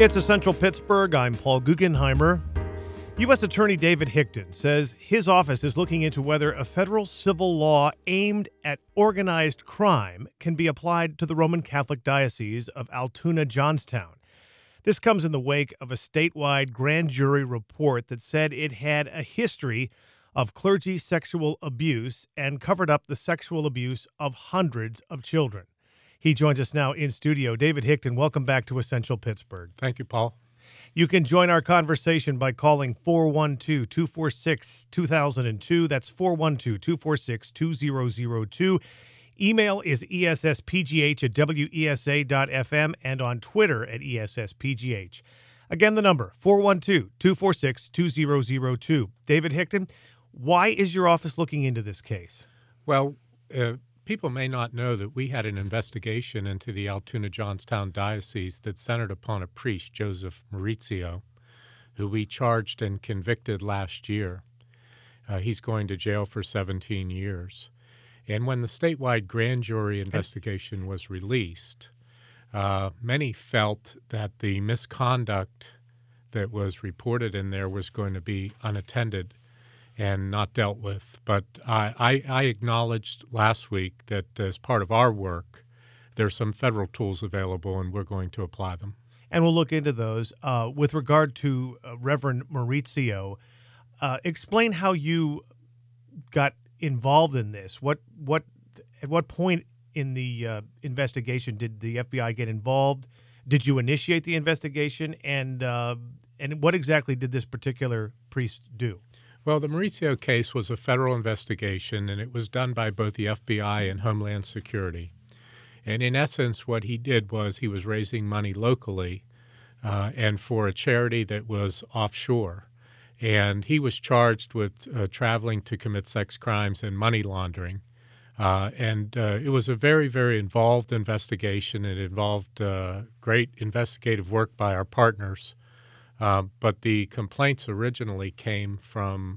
It's Essential Pittsburgh. I'm Paul Guggenheimer. U.S. Attorney David Hickton says his office is looking into whether a federal civil law aimed at organized crime can be applied to the Roman Catholic Diocese of Altoona-Johnstown. This comes in the wake of a statewide grand jury report that said it had a history of clergy sexual abuse and covered up the sexual abuse of hundreds of children. He joins us now in studio. David Hickton, welcome back to Essential Pittsburgh. Thank you, Paul. You can join our conversation by calling 412-246-2002. That's 412-246-2002. Email is esspgh@wesa.fm and on Twitter at esspgh. Again, the number, 412-246-2002. David Hickton, why is your office looking into this case? Well, people may not know that we had an investigation into the Altoona-Johnstown Diocese that centered upon a priest, Joseph Maurizio, who we charged and convicted last year. He's going to jail for 17 years. And when the statewide grand jury investigation was released, many felt that the misconduct that was reported in there was going to be unattended and not dealt with. But I acknowledged last week that as part of our work, there's some federal tools available, and we're going to apply them. And we'll look into those. With regard to Reverend Maurizio, explain how you got involved in this. At what point in the investigation did the FBI get involved? Did you initiate the investigation? And what exactly did this particular priest do? Well, the Maurizio case was a federal investigation, and it was done by both the FBI and Homeland Security. And in essence, what he did was he was raising money locally and for a charity that was offshore. And he was charged with traveling to commit sex crimes and money laundering. It was a very, very involved investigation. It involved great investigative work by our partners. But the complaints originally came from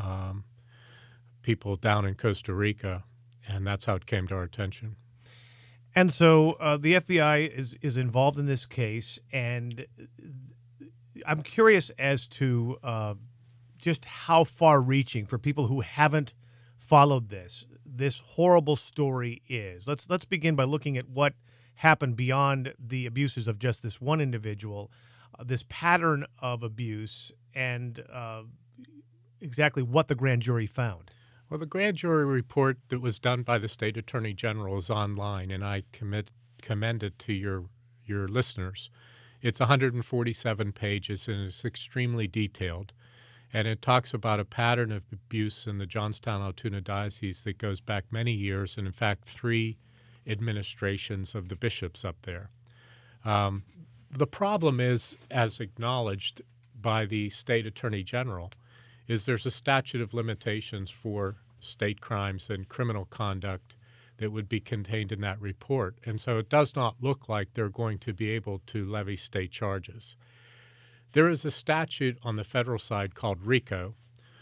people down in Costa Rica, and that's how it came to our attention. And so the FBI is involved in this case, and I'm curious as to just how far-reaching, for people who haven't followed this horrible story is. Let's begin by looking at what happened beyond the abuses of just this one individual. This pattern of abuse and exactly what the grand jury found. Well, the grand jury report that was done by the state attorney general is online, and I commend it to your listeners. It's 147 pages, and it's extremely detailed. And it talks about a pattern of abuse in the Johnstown-Altoona Diocese that goes back many years, and in fact 3 administrations of the bishops up there. The problem is, as acknowledged by the state attorney general, is there's a statute of limitations for state crimes and criminal conduct that would be contained in that report. And so it does not look like they're going to be able to levy state charges. There is a statute on the federal side called RICO,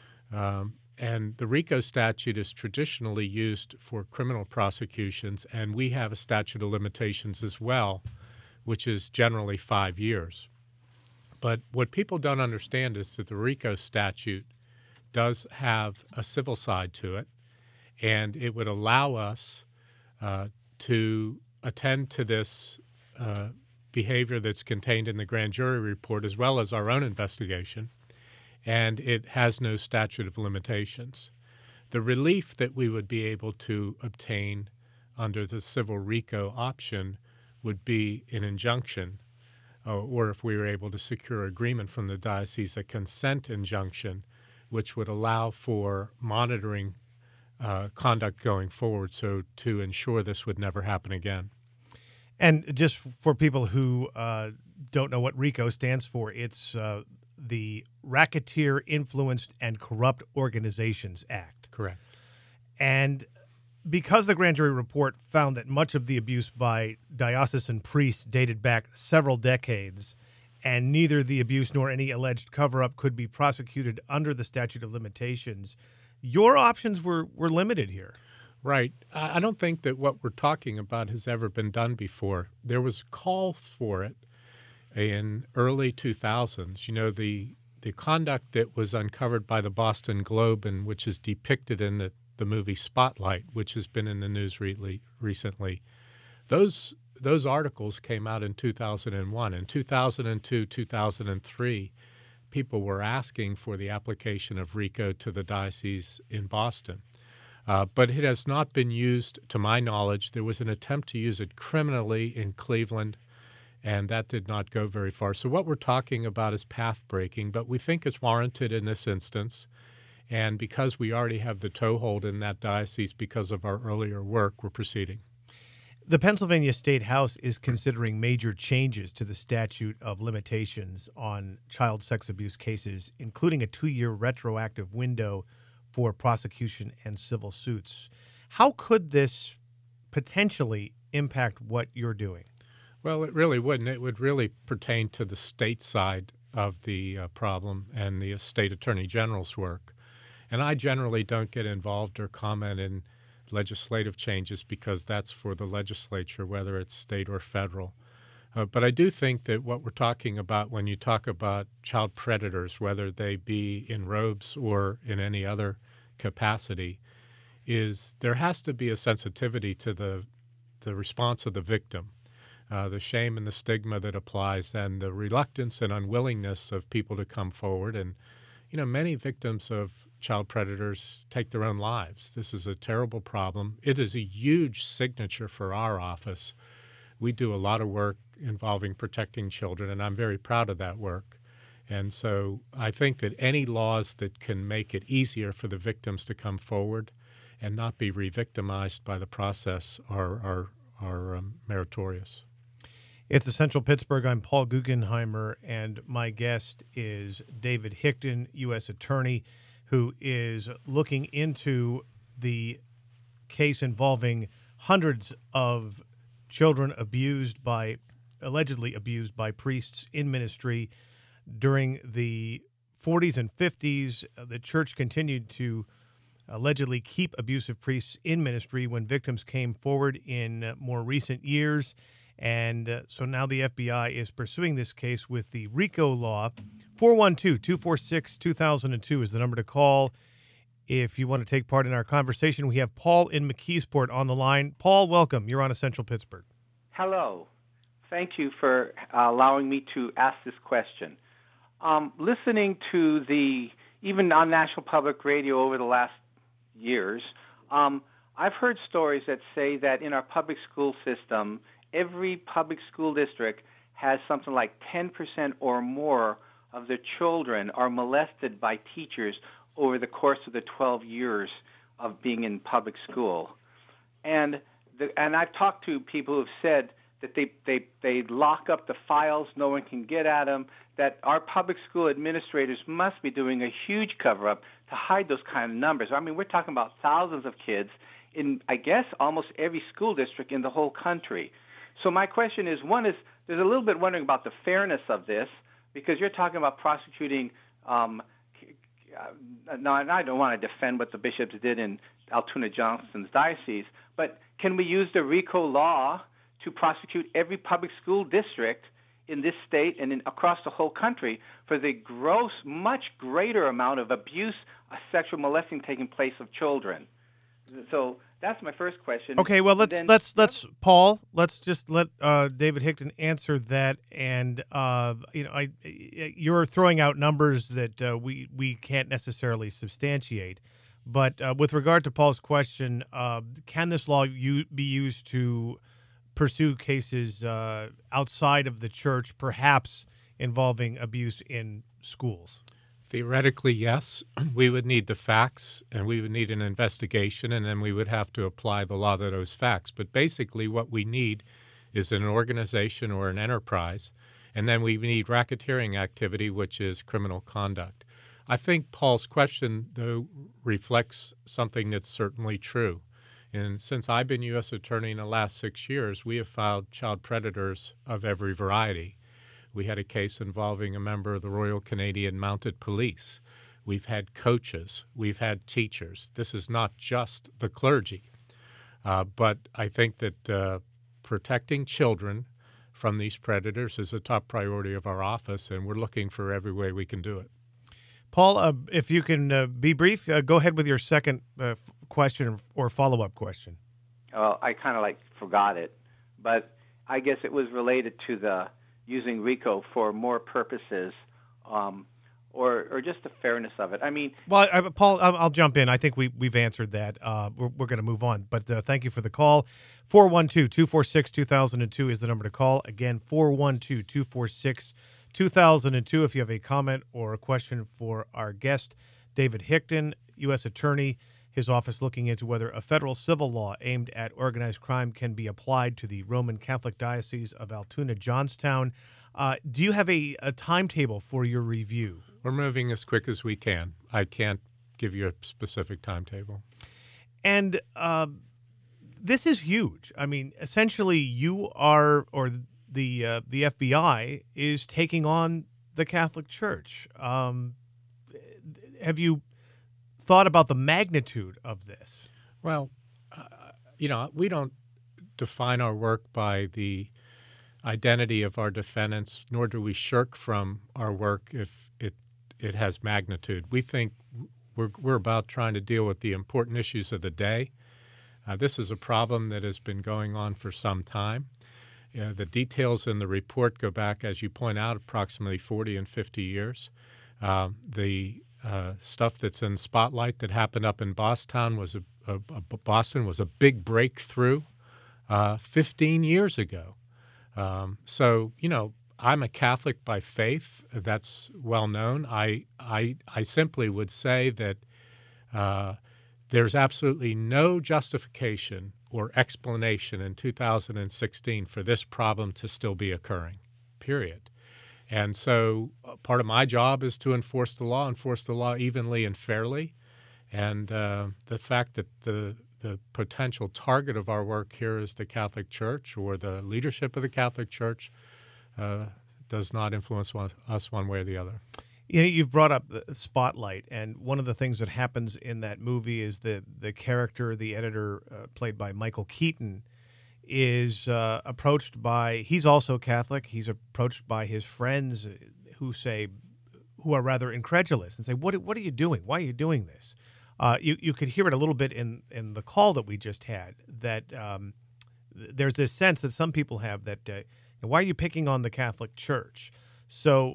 and the RICO statute is traditionally used for criminal prosecutions, and we have a statute of limitations as well, which is generally 5 years. But what people don't understand is that the RICO statute does have a civil side to it, and it would allow us to attend to this behavior that's contained in the grand jury report as well as our own investigation, and it has no statute of limitations. The relief that we would be able to obtain under the civil RICO option would be an injunction, or if we were able to secure agreement from the diocese, a consent injunction, which would allow for monitoring conduct going forward, so to ensure this would never happen again. And just for people who don't know what RICO stands for, it's the Racketeer Influenced and Corrupt Organizations Act. Correct. And because the grand jury report found that much of the abuse by diocesan priests dated back several decades, and neither the abuse nor any alleged cover-up could be prosecuted under the statute of limitations, your options were limited here. Right. I don't think that what we're talking about has ever been done before. There was a call for it in early 2000s. You know, the conduct that was uncovered by the Boston Globe and which is depicted in the movie Spotlight, which has been in the news recently, those articles came out in 2001. In 2002, 2003, people were asking for the application of RICO to the diocese in Boston. But it has not been used, to my knowledge. There was an attempt to use it criminally in Cleveland, and that did not go very far. So what we're talking about is path breaking, but we think it's warranted in this instance. And because we already have the toehold in that diocese because of our earlier work, we're proceeding. The Pennsylvania State House is considering major changes to the statute of limitations on child sex abuse cases, including a 2-year retroactive window for prosecution and civil suits. How could this potentially impact what you're doing? Well, it really wouldn't. It would really pertain to the state side of the problem and the state attorney general's work. And I generally don't get involved or comment in legislative changes because that's for the legislature, whether it's state or federal. But I do think that what we're talking about when you talk about child predators, whether they be in robes or in any other capacity, is there has to be a sensitivity to the response of the victim. The shame and the stigma that applies, and the reluctance and unwillingness of people to come forward. And, you know, many victims of child predators take their own lives. This is a terrible problem. It is a huge signature for our office. We do a lot of work involving protecting children, and I'm very proud of that work. And so I think that any laws that can make it easier for the victims to come forward and not be re-victimized by the process are meritorious. It's Essential Pittsburgh. I'm Paul Guggenheimer, and my guest is David Hickton, U.S. Attorney, who is looking into the case involving hundreds of children allegedly abused by priests in ministry. During the 40s and 50s, the church continued to allegedly keep abusive priests in ministry when victims came forward in more recent years. And so now the FBI is pursuing this case with the RICO law. 412-246-2002 is the number to call if you want to take part in our conversation. We have Paul in McKeesport on the line. Paul, welcome. You're on Essential Pittsburgh. Hello. Thank you for allowing me to ask this question. Listening to even on National Public Radio over the last years, I've heard stories that say that in our public school system, every public school district has something like 10% or more of the children are molested by teachers over the course of the 12 years of being in public school. And I've talked to people who have said that they lock up the files, no one can get at them, that our public school administrators must be doing a huge cover-up to hide those kind of numbers. I mean, we're talking about thousands of kids in, I guess, almost every school district in the whole country. So my question is, there's a little bit wondering about the fairness of this, because you're talking about prosecuting, no, and I don't want to defend what the bishops did in Altoona Johnston's diocese, but can we use the RICO law to prosecute every public school district in this state and across the whole country for the much greater amount of abuse, sexual molesting taking place of children? So that's my first question. Okay, well, let's Paul. Let's just let David Hickton answer that. And you're throwing out numbers that we can't necessarily substantiate. But with regard to Paul's question, can this law be used to pursue cases outside of the church, perhaps involving abuse in schools? Theoretically, yes. We would need the facts, and we would need an investigation, and then we would have to apply the law to those facts. But basically what we need is an organization or an enterprise, and then we need racketeering activity, which is criminal conduct. I think Paul's question, though, reflects something that's certainly true. And since I've been U.S. Attorney in the last 6 years, we have filed child predators of every variety. We had a case involving a member of the Royal Canadian Mounted Police. We've had coaches. We've had teachers. This is not just the clergy. But I think that protecting children from these predators is a top priority of our office, and we're looking for every way we can do it. Paul, if you can be brief, go ahead with your second question or follow-up question. Well, I kind of forgot it, but I guess it was related to the using RICO for more purposes, or just the fairness of it. I mean, well, Paul, I'll jump in. I think we've answered that. We're going to move on, but thank you for the call. 412-246-2002 is the number to call. Again, 412-246-2002. If you have a comment or a question for our guest, David Hickton, U.S. Attorney, his office looking into whether a federal civil law aimed at organized crime can be applied to the Roman Catholic Diocese of Altoona, Johnstown. Do you have a timetable for your review? We're moving as quick as we can. I can't give you a specific timetable. And this is huge. I mean, essentially, you are, or the FBI is taking on the Catholic Church. Have you thought about the magnitude of this? Well, we don't define our work by the identity of our defendants, nor do we shirk from our work if it has magnitude. We think we're about trying to deal with the important issues of the day. This is a problem that has been going on for some time. The details in the report go back, as you point out, approximately 40 and 50 years. The stuff that's in Spotlight that happened up in Boston was a big breakthrough 15 years ago. So, I'm a Catholic by faith. That's well known. I simply would say that there's absolutely no justification or explanation in 2016 for this problem to still be occurring, period. And so part of my job is to enforce the law evenly and fairly. And the fact that the potential target of our work here is the Catholic Church or the leadership of the Catholic Church does not influence us one way or the other. You've brought up the Spotlight, and one of the things that happens in that movie is the character, the editor played by Michael Keaton, is approached by, he's also Catholic, he's approached by his friends who are rather incredulous and say, what are you doing? Why are you doing this? You could hear it a little bit in the call that we just had, that there's this sense that some people have that, why are you picking on the Catholic Church? So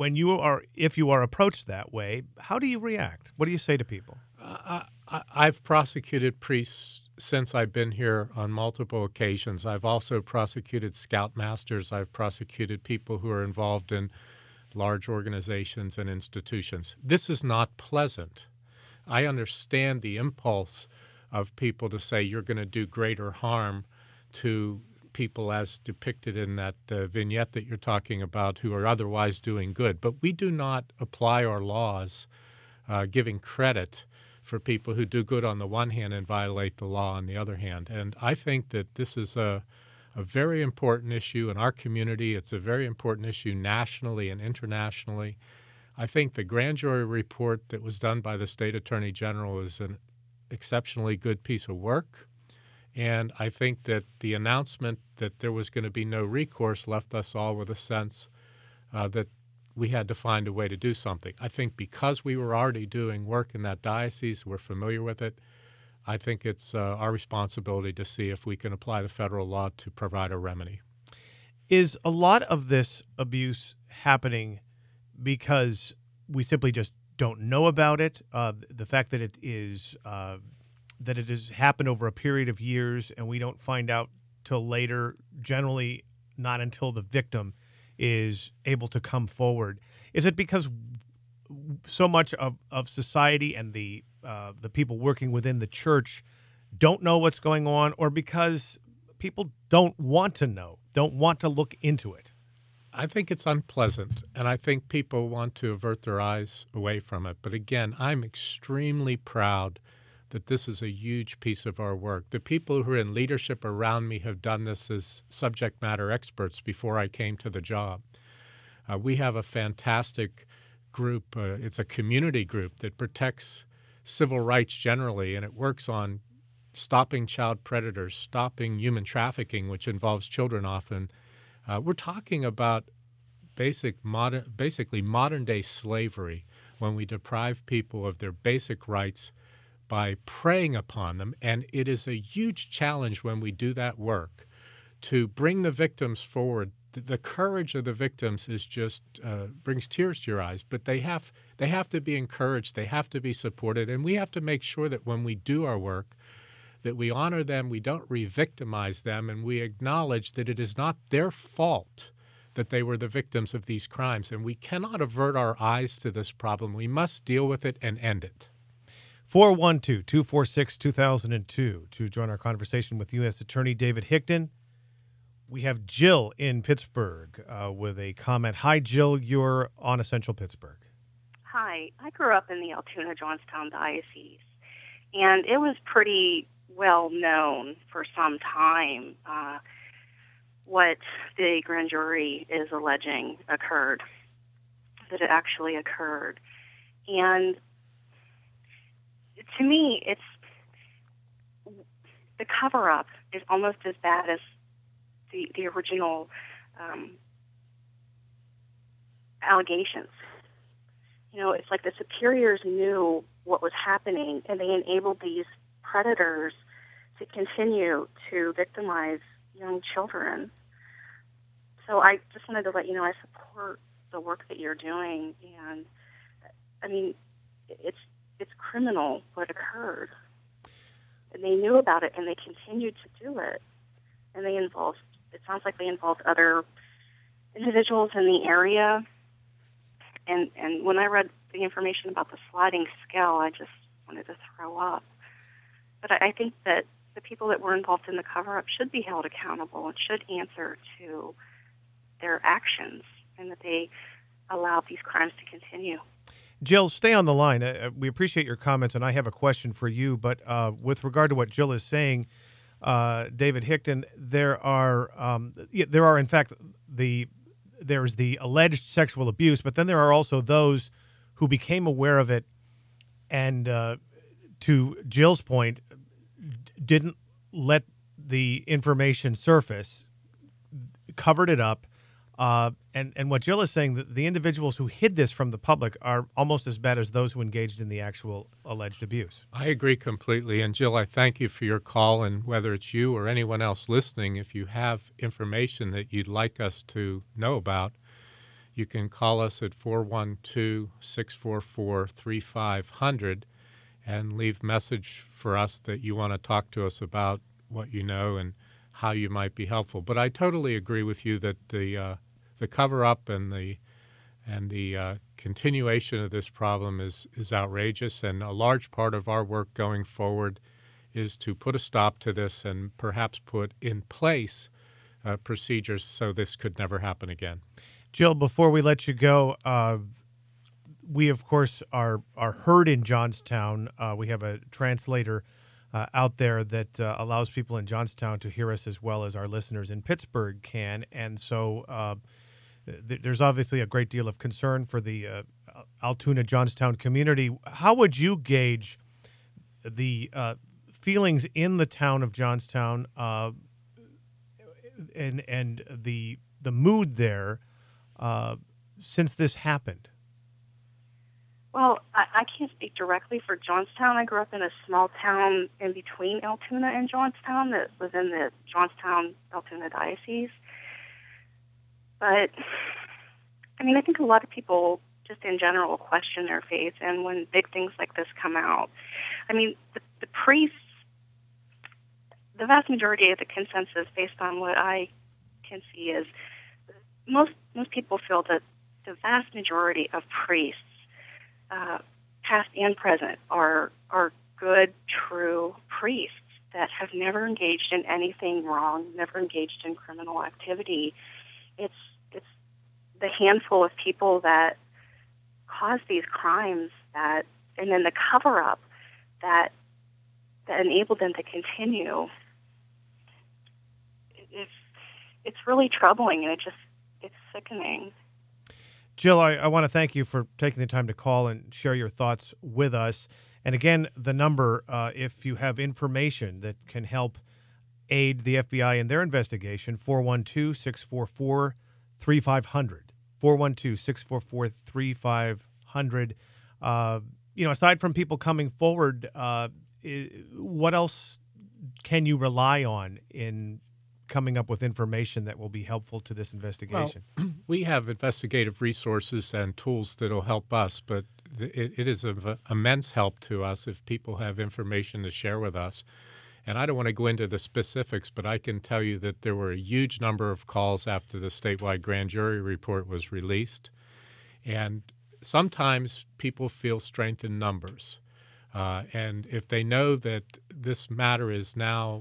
if you are approached that way, how do you react? What do you say to people? I've prosecuted priests since I've been here on multiple occasions. I've also prosecuted scoutmasters. I've prosecuted people who are involved in large organizations and institutions. This is not pleasant. I understand the impulse of people to say you're going to do greater harm to people as depicted in that vignette that you're talking about who are otherwise doing good. But we do not apply our laws giving credit for people who do good on the one hand and violate the law on the other hand. And I think that this is a very important issue in our community. It's a very important issue nationally and internationally. I think the grand jury report that was done by the State Attorney General is an exceptionally good piece of work. And I think that the announcement that there was going to be no recourse left us all with a sense that we had to find a way to do something. I think because we were already doing work in that diocese, we're familiar with it, I think it's our responsibility to see if we can apply the federal law to provide a remedy. Is a lot of this abuse happening because we simply just don't know about it? The fact that it has happened over a period of years and we don't find out till later, generally not until the victim is able to come forward. Is it because so much of society and the people working within the church don't know what's going on, or because people don't want to know, don't want to look into it? I think it's unpleasant, and I think people want to avert their eyes away from it. But again, I'm extremely proud that this is a huge piece of our work. The people who are in leadership around me have done this as subject matter experts before I came to the job. We have a fantastic group. It's a community group that protects civil rights generally, and it works on stopping child predators, stopping human trafficking, which involves children often, We're talking about basically modern-day slavery when we deprive people of their basic rights by preying upon them. And it is a huge challenge when we do that work to bring the victims forward. The courage of the victims is just brings tears to your eyes, but they have to be encouraged. They have to be supported. And we have to make sure that when we do our work, that we honor them, we don't re-victimize them, and we acknowledge that it is not their fault that they were the victims of these crimes. And we cannot avert our eyes to this problem. We must deal with it and end it. 412-246-2002 to join our conversation with U.S. Attorney David Hickton. We have Jill in Pittsburgh with a comment. Hi, Jill. You're on Essential Pittsburgh. Hi. I grew up in the Altoona-Johnstown Diocese, and it was pretty well known for some time what the grand jury is alleging occurred, that it actually occurred. And to me, the cover-up is almost as bad as the original allegations. You know, it's like the superiors knew what was happening, and they enabled these predators to continue to victimize young children. So I just wanted to let you know I support the work that you're doing, and I mean, it's criminal what occurred. And they knew about it, and they continued to do it. And it sounds like they involved other individuals in the area. And when I read the information about the sliding scale, I just wanted to throw up. But I think that the people that were involved in the cover-up should be held accountable and should answer to their actions, and that they allowed these crimes to continue. Jill, stay on the line. We appreciate your comments, and I have a question for you. But with regard to what Jill is saying, David Hickton, there are in fact there's the alleged sexual abuse, but then there are also those who became aware of it, and to Jill's point, didn't let the information surface, covered it up. And what Jill is saying, that the individuals who hid this from the public are almost as bad as those who engaged in the actual alleged abuse. I agree completely. And Jill, I thank you for your call. And whether it's you or anyone else listening, if you have information that you'd like us to know about, you can call us at 412-644-3500 and leave message for us that you want to talk to us about what you know and how you might be helpful. But I totally agree with you that the cover-up and the continuation of this problem is outrageous, and a large part of our work going forward is to put a stop to this and perhaps put in place procedures so this could never happen again. Jill, before we let you go, we, of course, are heard in Johnstown. We have a translator out there that allows people in Johnstown to hear us as well as our listeners in Pittsburgh can. And so there's obviously a great deal of concern for the Altoona-Johnstown community. How would you gauge the feelings in the town of Johnstown and the mood there since this happened? Well, I can't speak directly for Johnstown. I grew up in a small town in between Altoona and Johnstown that was in the Johnstown-Altoona Diocese. But, I mean, I think a lot of people just in general question their faith, and when big things like this come out, I mean, the priests, the vast majority of the consensus based on what I can see is most people feel that the vast majority of priests, past and present, are good, true priests that have never engaged in anything wrong, never engaged in criminal activity. It's the handful of people that cause these crimes and then the cover-up that enabled them to continue. It's really troubling, and it's sickening. Jill, I want to thank you for taking the time to call and share your thoughts with us. And again, the number, if you have information that can help aid the FBI in their investigation. 412-644-3500. 412-644-3500. Aside from people coming forward, what else can you rely on in coming up with information that will be helpful to this investigation? Well, we have investigative resources and tools that will help us, but it is of immense help to us if people have information to share with us. And I don't want to go into the specifics, but I can tell you that there were a huge number of calls after the statewide grand jury report was released. And sometimes people feel strength in numbers. And if they know that this matter is now,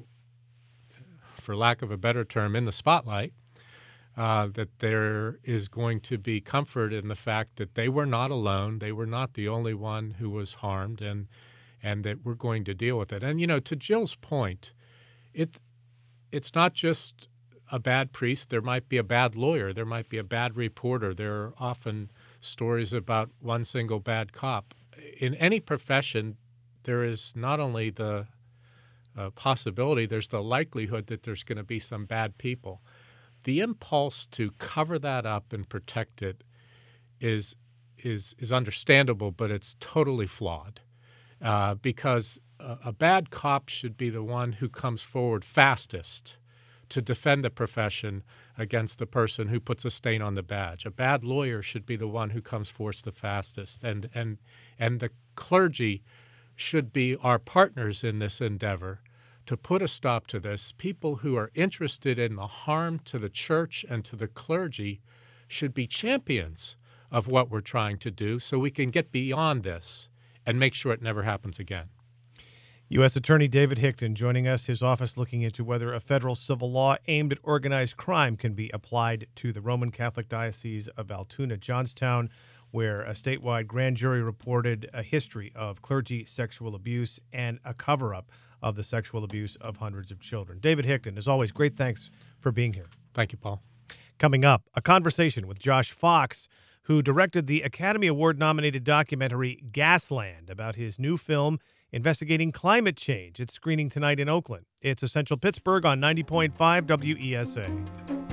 for lack of a better term, in the spotlight, that there is going to be comfort in the fact that they were not alone, they were not the only one who was harmed, and that we're going to deal with it. And, to Jill's point, it's not just a bad priest. There might be a bad lawyer. There might be a bad reporter. There are often stories about one single bad cop. In any profession, there is not only the possibility, there's the likelihood that there's going to be some bad people. The impulse to cover that up and protect it is understandable, but it's totally flawed. Because a bad cop should be the one who comes forward fastest to defend the profession against the person who puts a stain on the badge. A bad lawyer should be the one who comes forth the fastest. And the clergy should be our partners in this endeavor to put a stop to this. People who are interested in the harm to the church and to the clergy should be champions of what we're trying to do so we can get beyond this and make sure it never happens again. U.S. Attorney David Hickton joining us, his office looking into whether a federal civil law aimed at organized crime can be applied to the Roman Catholic Diocese of Altoona, Johnstown, where a statewide grand jury reported a history of clergy sexual abuse and a cover-up of the sexual abuse of hundreds of children. David Hickton, as always, great thanks for being here. Thank you, Paul. Coming up, a conversation with Josh Fox, who directed the Academy Award-nominated documentary Gasland about his new film investigating climate change. It's screening tonight in Oakland. It's Essential Pittsburgh on 90.5 WESA.